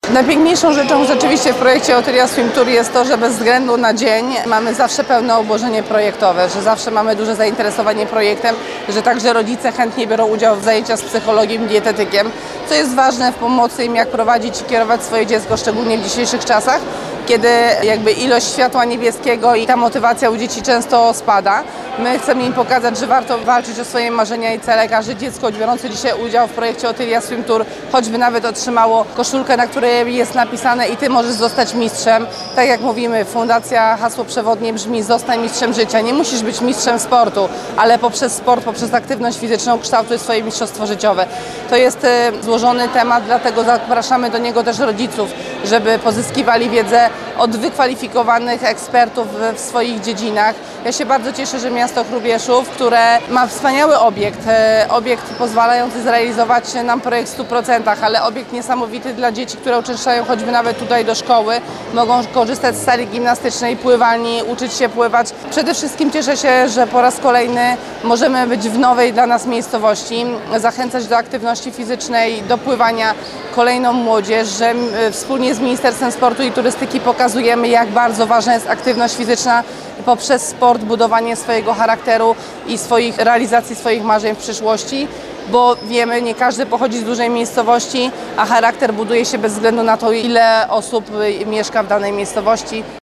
Najpiękniejszą rzeczą rzeczywiście w projekcie Otylia Swim Tour jest to, że bez względu na dzień mamy zawsze pełne obłożenie projektowe, że zawsze mamy duże zainteresowanie projektem, że także rodzice chętnie biorą udział w zajęciach z psychologiem, dietetykiem, co jest ważne w pomocy im, jak prowadzić i kierować swoje dziecko, szczególnie w dzisiejszych czasach, kiedy jakby ilość światła niebieskiego i ta motywacja u dzieci często spada. My chcemy im pokazać, że warto walczyć o swoje marzenia i cele. Każde dziecko biorące dzisiaj udział w projekcie Otylia Swim Tour, choćby nawet otrzymało koszulkę, na której jest napisane i Ty możesz zostać mistrzem. Tak jak mówimy, fundacja, hasło przewodnie brzmi: zostań mistrzem życia. Nie musisz być mistrzem sportu, ale poprzez sport, poprzez aktywność fizyczną kształtuj swoje mistrzostwo życiowe. To jest złożony temat, dlatego zapraszamy do niego też rodziców, żeby pozyskiwali wiedzę od wykwalifikowanych ekspertów w swoich dziedzinach. Ja się bardzo cieszę, że miasto Hrubieszów, które ma wspaniały obiekt pozwalający zrealizować nam projekt w 100%, ale obiekt niesamowity dla dzieci, które uczęszczają choćby nawet tutaj do szkoły, mogą korzystać z sali gimnastycznej, pływalni, uczyć się pływać. Przede wszystkim cieszę się, że po raz kolejny możemy być w nowej dla nas miejscowości, zachęcać do aktywności fizycznej, do pływania kolejną młodzież, że wspólnie z Ministerstwem Sportu i Turystyki pokazujemy, jak bardzo ważna jest aktywność fizyczna poprzez sport, budowanie swojego charakteru i realizacji swoich marzeń w przyszłości, bo wiemy, nie każdy pochodzi z dużej miejscowości, a charakter buduje się bez względu na to, ile osób mieszka w danej miejscowości.